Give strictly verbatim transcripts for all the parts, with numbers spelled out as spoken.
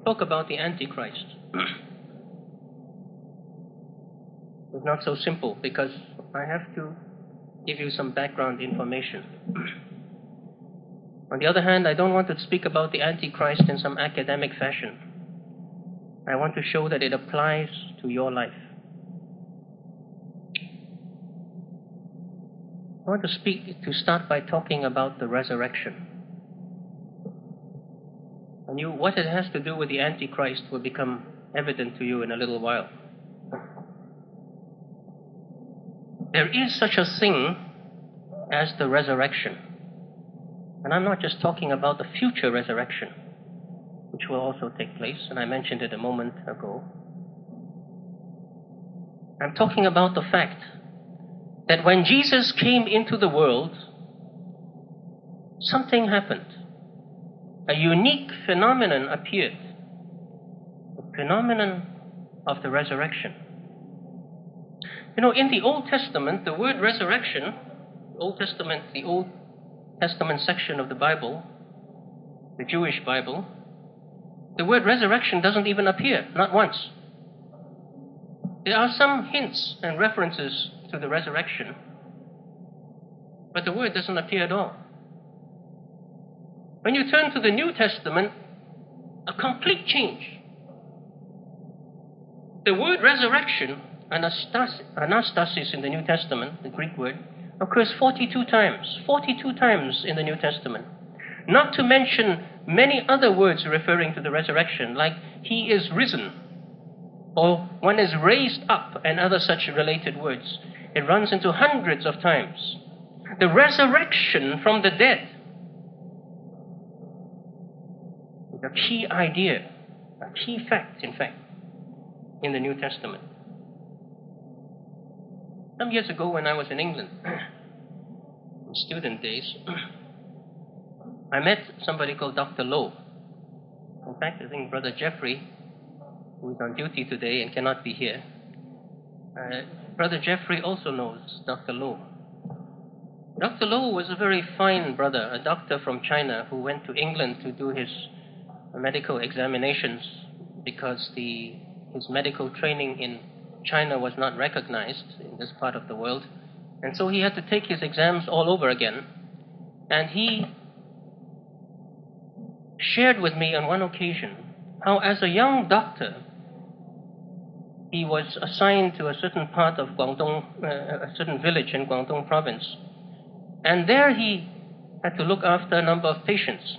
talk about the Antichrist. It's not so simple because I have to give you some background information. On the other hand, I don't want to speak about the Antichrist in some academic fashion. I want to show that it applies to your life. I want to speak, to start by talking about the resurrection. And you, what it has to do with the Antichrist will become evident to you in a little while. There is such a thing as the resurrection. And I'm not just talking about the future resurrection, which will also take place, and I mentioned it a moment ago. I'm talking about the fact that when Jesus came into the world, something happened. A unique phenomenon appeared. The phenomenon of the resurrection. You know, in the Old Testament, the word resurrection, Old Testament, the Old Testament section of the Bible, the Jewish Bible, the word resurrection doesn't even appear, not once. There are some hints and references to the resurrection, but the word doesn't appear at all. When you turn to the New Testament, a complete change. The word resurrection, anastas- anastasis in the New Testament, the Greek word, occurs forty-two times. forty-two times in the New Testament. Not to mention many other words referring to the resurrection, like he is risen, or one is raised up, and other such related words. It runs into hundreds of times. The resurrection from the dead, a key idea, a key fact, in fact, in the New Testament. Some years ago when I was in England, in student days, I met somebody called Doctor Lowe. In fact, I think Brother Jeffrey, who is on duty today and cannot be here, uh, Brother Jeffrey also knows Doctor Lowe. Doctor Lowe was a very fine brother, a doctor from China who went to England to do his medical examinations because the his medical training in China was not recognized in this part of the world, and so he had to take his exams all over again. And he shared with me on one occasion how, as a young doctor, he was assigned to a certain part of Guangdong, uh, a certain village in Guangdong province, and there he had to look after a number of patients.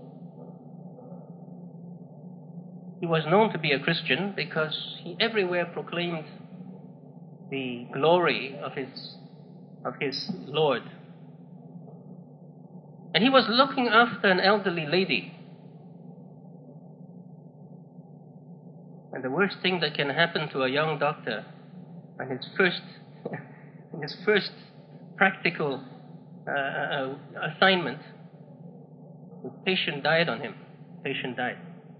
He was known to be a Christian because he everywhere proclaimed the glory of his, of his Lord. And he was looking after an elderly lady. And the worst thing that can happen to a young doctor on his first, his first practical uh, assignment, the patient died on him. The patient died.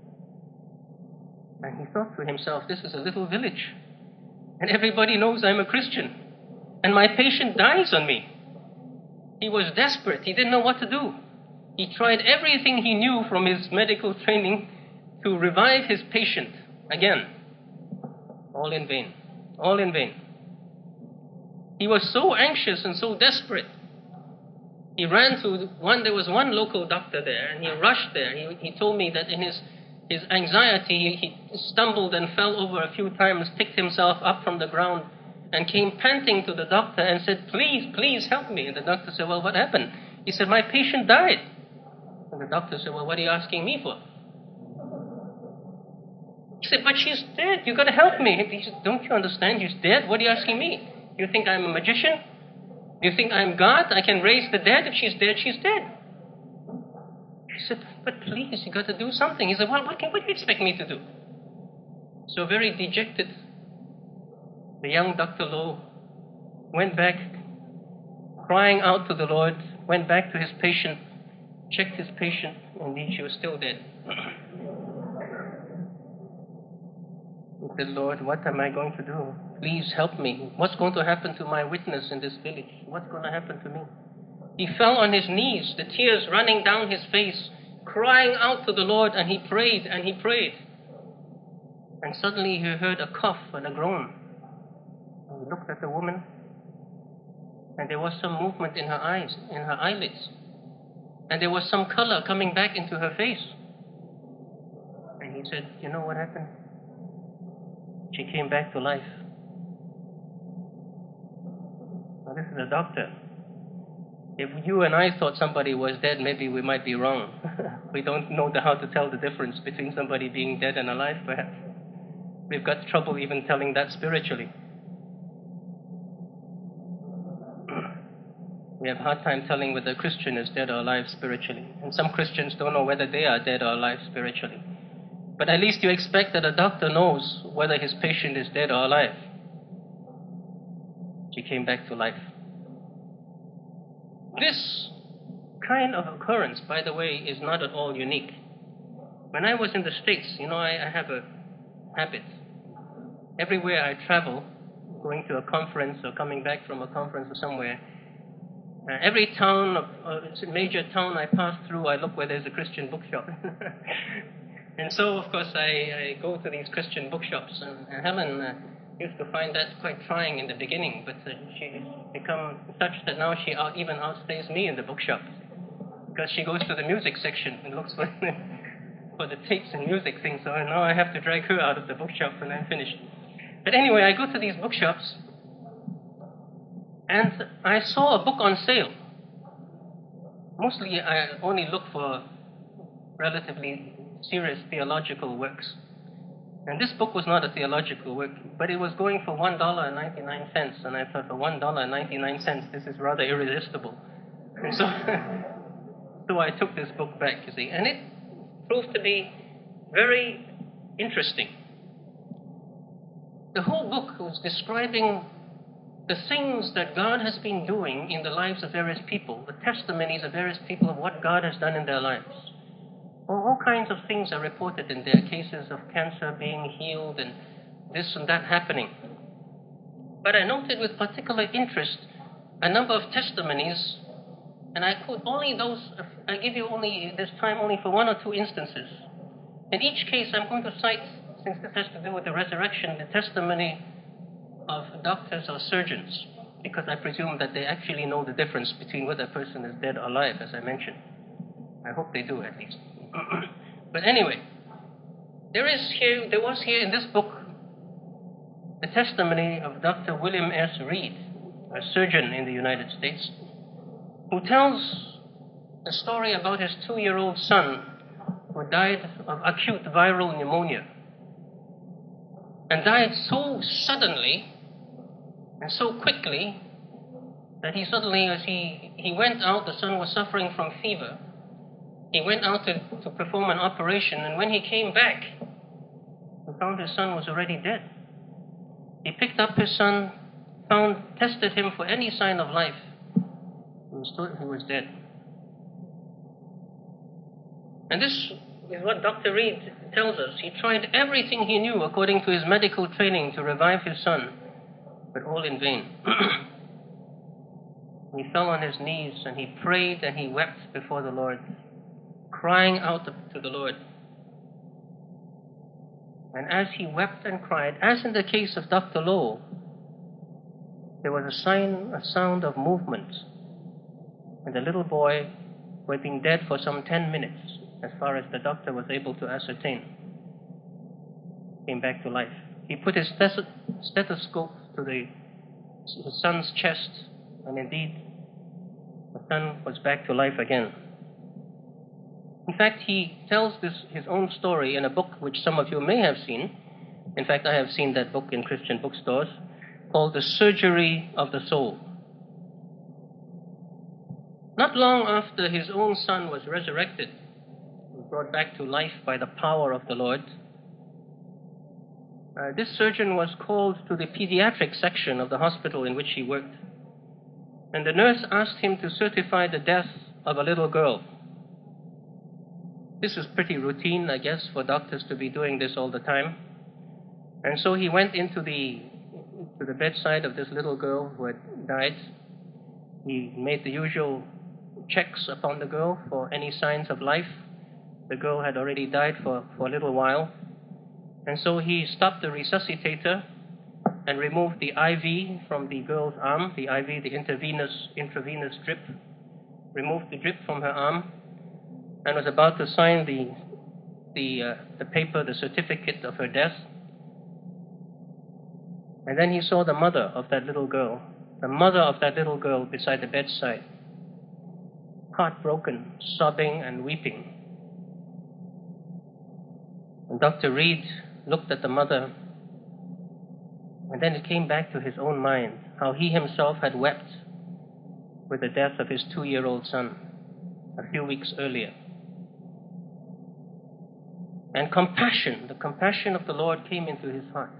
And he thought to himself, this is a little village, and everybody knows I'm a Christian, and my patient dies on me. He was desperate. He didn't know what to do. He tried everything he knew from his medical training to revive his patient again. All in vain. All in vain. He was so anxious and so desperate. He ran to one, there was one local doctor there, and he rushed there. He, he told me that in his His anxiety, he stumbled and fell over a few times, picked himself up from the ground, and came panting to the doctor and said, please, please help me. And the doctor said, well, what happened? He said, my patient died. And the doctor said, well, what are you asking me for? He said, but she's dead. You've got to help me. He said, don't you understand? She's dead. What are you asking me? You think I'm a magician? You think I'm God? I can raise the dead. If she's dead, she's dead. He said, but please, you got to do something. He said, well, what, can, what do you expect me to do? So very dejected, the young Doctor Lowe went back, crying out to the Lord, went back to his patient, checked his patient, and indeed she was still dead. He said, Lord, what am I going to do? Please help me. What's going to happen to my witness in this village? What's going to happen to me? He fell on his knees, the tears running down his face, crying out to the Lord, and he prayed and he prayed. And suddenly he heard a cough and a groan. And he looked at the woman, and there was some movement in her eyes, in her eyelids. And there was some color coming back into her face. And he said, you know what happened? She came back to life. Now this is a doctor. If you and I thought somebody was dead, maybe we might be wrong. We don't know how to tell the difference between somebody being dead and alive, perhaps. We've got trouble even telling that spiritually. We have a hard time telling whether a Christian is dead or alive spiritually. And some Christians don't know whether they are dead or alive spiritually. But at least you expect that a doctor knows whether his patient is dead or alive. She came back to life. This kind of occurrence, by the way, is not at all unique. When I was in the States, you know, I, I have a habit. Everywhere I travel, going to a conference or coming back from a conference or somewhere, uh, every town, uh, major town I pass through, I look where there's a Christian bookshop. And so, of course, I, I go to these Christian bookshops. And, and Helen uh, used to find that quite trying in the beginning, but uh, she's become such that now she out, even outstays me in the bookshop. Because she goes to the music section and looks for, for the tapes and music things. So now I have to drag her out of the bookshop when I'm finished. But anyway, I go to these bookshops, and I saw a book on sale. Mostly I only look for relatively serious theological works. And this book was not a theological work, but it was going for one dollar and ninety-nine cents. And I thought, for one dollar and ninety-nine cents, this is rather irresistible. And so, so I took this book back, you see. And it proved to be very interesting. The whole book was describing the things that God has been doing in the lives of various people, the testimonies of various people of what God has done in their lives. All kinds of things are reported in there, cases of cancer being healed and this and that happening. But I noted with particular interest a number of testimonies, and I quote only those, I give you only this time only for one or two instances. In each case, I'm going to cite, since this has to do with the resurrection, the testimony of doctors or surgeons, because I presume that they actually know the difference between whether a person is dead or alive, as I mentioned. I hope they do, at least. But anyway, there is here, there was here in this book the testimony of Doctor William S. Reed, a surgeon in the United States, who tells a story about his two-year-old son who died of acute viral pneumonia, and died so suddenly and so quickly that he suddenly, as he, he went out, the son was suffering from fever. He went out to, to perform an operation, and when he came back, he found his son was already dead. He picked up his son, found, tested him for any sign of life. He was told he was dead. And this is what Doctor Reed tells us. He tried everything he knew according to his medical training to revive his son, but all in vain. He fell on his knees and he prayed and he wept before the Lord, crying out to the Lord. And as he wept and cried, as in the case of Doctor Lowe, there was a sign, a sound of movement. And the little boy, who had been dead for some ten minutes, as far as the doctor was able to ascertain, came back to life. He put his stethoscope to the, his son's chest, and indeed, the son was back to life again. In fact, he tells this, his own story in a book which some of you may have seen. In fact, I have seen that book in Christian bookstores, called The Surgery of the Soul. Not long after his own son was resurrected, brought back to life by the power of the Lord, uh, this surgeon was called to the pediatric section of the hospital in which he worked. And the nurse asked him to certify the death of a little girl. This is pretty routine, I guess, for doctors to be doing this all the time. And so he went into the to the bedside of this little girl who had died. He made the usual checks upon the girl for any signs of life. The girl had already died for, for a little while. And so he stopped the resuscitator and removed the I V from the girl's arm, the I V, the intravenous, intravenous drip, removed the drip from her arm, and was about to sign the, the, uh, the paper, the certificate of her death. And then he saw the mother of that little girl, the mother of that little girl beside the bedside, heartbroken, sobbing and weeping. And Doctor Reed looked at the mother, and then it came back to his own mind how he himself had wept with the death of his two-year-old son a few weeks earlier. And compassion, the compassion of the Lord came into his heart.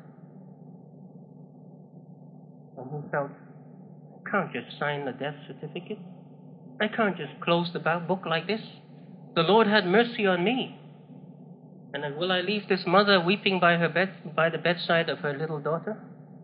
And he felt, I can't just sign the death certificate. I can't just close the book like this. The Lord had mercy on me. And then will I leave this mother weeping by her bed, by the bedside of her little daughter?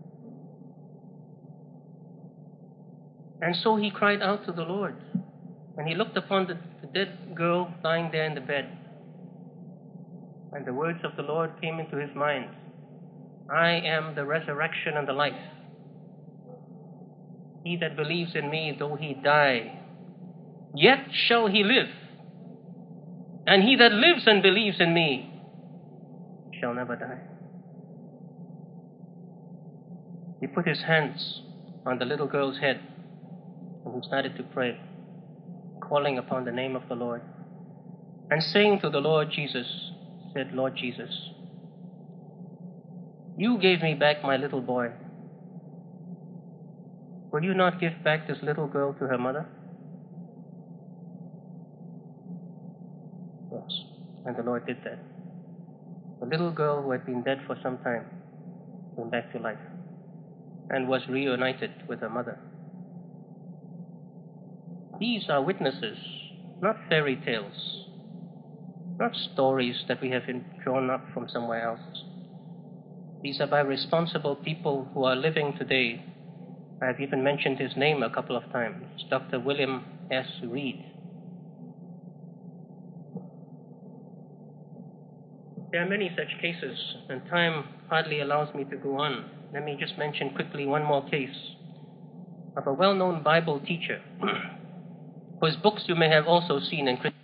And so he cried out to the Lord. And he looked upon the, the dead girl lying there in the bed. And the words of the Lord came into his mind. I am the resurrection and the life. He that believes in me, though he die, yet shall he live. And he that lives and believes in me shall never die. He put his hands on the little girl's head and he started to pray, calling upon the name of the Lord and saying to the Lord Jesus, said, Lord Jesus, you gave me back my little boy. Will you not give back this little girl to her mother? Yes. And the Lord did that. The little girl who had been dead for some time came back to life and was reunited with her mother. These are witnesses, not fairy tales, not stories that we have been drawn up from somewhere else. These are by responsible people who are living today. I have even mentioned his name a couple of times, Doctor William S. Reed. There are many such cases, and time hardly allows me to go on. Let me just mention quickly one more case of a well-known Bible teacher whose books you may have also seen in Christian